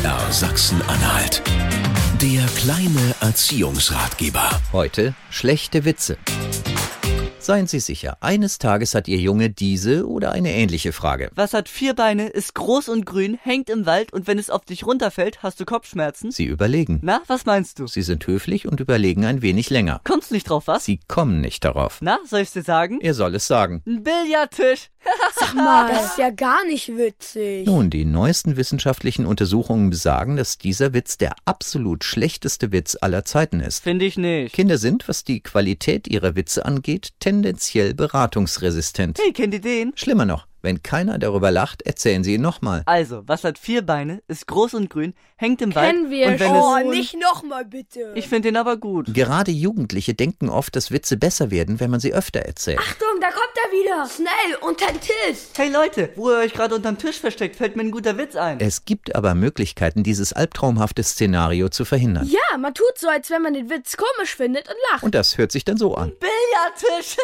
MDR Sachsen-Anhalt. Der kleine Erziehungsratgeber. Heute schlechte Witze. Seien Sie sicher, eines Tages hat Ihr Junge diese oder eine ähnliche Frage. Was hat 4 Beine, ist groß und grün, hängt im Wald und wenn es auf dich runterfällt, hast du Kopfschmerzen? Sie überlegen. Na, was meinst du? Sie sind höflich und überlegen ein wenig länger. Kommst nicht drauf, was? Sie kommen nicht darauf. Na, soll ich's dir sagen? Er soll es sagen. Ein Billardtisch. Sag mal, das ist ja gar nicht witzig. Nun, die neuesten wissenschaftlichen Untersuchungen besagen, dass dieser Witz der absolut schlechteste Witz aller Zeiten ist. Finde ich nicht. Kinder sind, was die Qualität ihrer Witze angeht, tendenziell beratungsresistent. Hey, kennt ihr den? Schlimmer noch, wenn keiner darüber lacht, erzählen Sie ihn nochmal. Also, was hat 4 Beine, ist groß und grün, hängt im Wald Kennen wir und wenn schon. es... Nicht nochmal bitte. Ich finde den aber gut. Gerade Jugendliche denken oft, dass Witze besser werden, wenn man sie öfter erzählt. Achtung, da kommt er wieder. Schnell, unter den Tisch. Hey Leute, wo ihr euch gerade unterm Tisch versteckt, fällt mir ein guter Witz ein. Es gibt aber Möglichkeiten, dieses albtraumhafte Szenario zu verhindern. Ja, man tut so, als wenn man den Witz komisch findet und lacht. Und das hört sich dann so an. Billardtisch!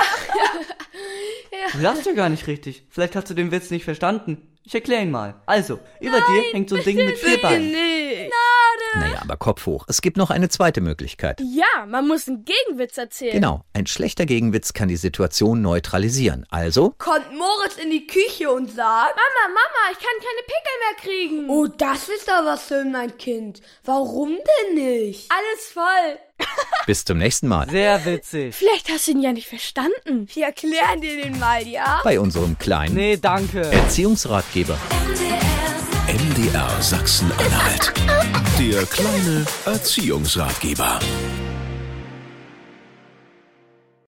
Du lachst ja gar nicht richtig. Vielleicht hast du den Witz nicht verstanden. Ich erkläre ihn mal. Also, über dir hängt so ein Ding mit 4 Beinen. Nee. Naja, aber Kopf hoch. Es gibt noch eine zweite Möglichkeit. Ja, man muss einen Gegenwitz erzählen. Genau, ein schlechter Gegenwitz kann die Situation neutralisieren. Also, Kommt Moritz in die Küche und sagt: Mama, ich kann keine Pickel mehr kriegen. Oh, das ist doch was für mein Kind. Warum denn nicht? Alles voll. bis zum nächsten Mal. Sehr witzig. Vielleicht hast du ihn ja nicht verstanden. Wir erklären dir den mal, ja? Bei unserem kleinen Nee, danke. Erziehungsratgeber. MDR Sachsen-Anhalt. Der kleine Erziehungsratgeber.